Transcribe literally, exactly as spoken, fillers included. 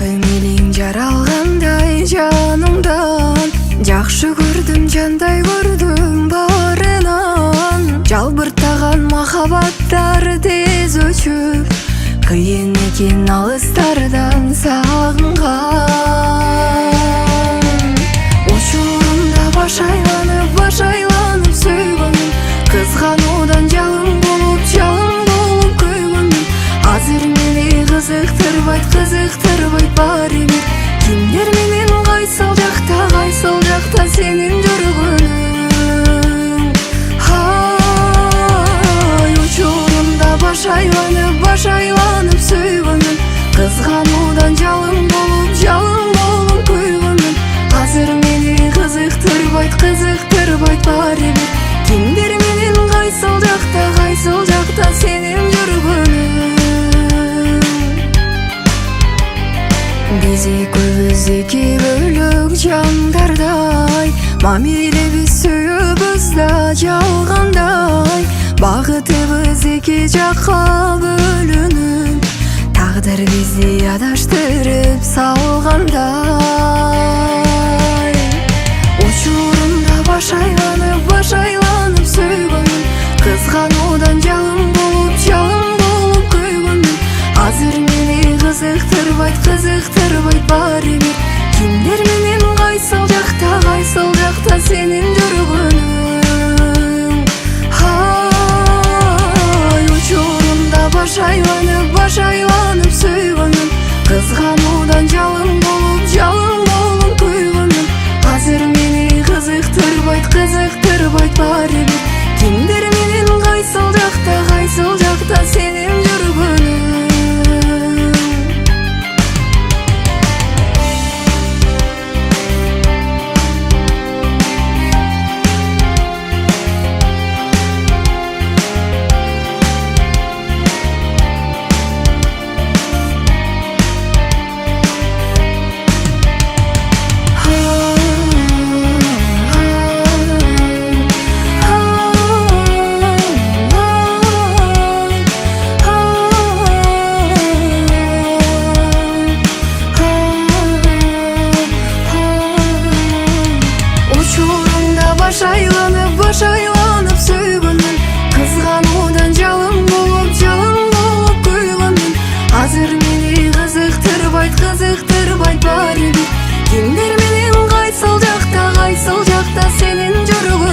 Көңілің жаралғандай жанымдан, жақшы көрдім, жандай көрдім барынан. Жалбыртаған махаббаттар тез өчүп, қиын екен алыстардан сағынған. Учурумда баш айланып, баш айланып сөйгөнүм, кызгануудан жалын болуп, жалын болуп көйгөнүм. Азыр мени кызыктырбайт, кызыктырбайт баары бир. Кимдер менен кайсыл жакта, кайсыл жакта сенин жүргөнүң. Ай, учурумда баш айланып, баш айланып сөйгөнүм, кызгануудан жалын болуп, жалын болуп көйгөнүм. Азыр мени кызыктырбайт, кызыктырбайт баары бир. Кимдер менен кайсыл жакта, кайсыл жакта сенин жүргөнүң. Биз экөөбүз эки бөлөк жандардай, мамилебиз сүйүүбүз да жалгандай. Багытыбыз эки жакка бөлүнүп, тагдыр бизди адаштырып салгандай. Учурумда баш айланып, баш айланып сөйгөнүм, кызгануудан жалын болуп, жалын болуп көйгөнүм. Азыр мени кызыктырбайт, кызыктырбайт баары бир. Кимдер менен кайсыл жакта, кайсыл жакта сенин жүргөнүң. Ай, учурумда баш айланып, баш айланып сөйгөнүм, кызгануудан жалын болуп, жалын болуп көйгөнүм. Азыр мени кызыктырбайт, кызыктырбайт баары бир. Кимдер менен кайсыл жакта, кайсыл жакта сенин жүргөнүң. Баш айланып, баш айланып сөйгөнүм, кызгануудан жалын болуп, жалын болуп көйгөнүм. Азыр мени кызыктырбайт, кызыктырбайт баары бир. Кимдер менен кайсыл жакта, кайсыл жакта сенин жүргөнүң.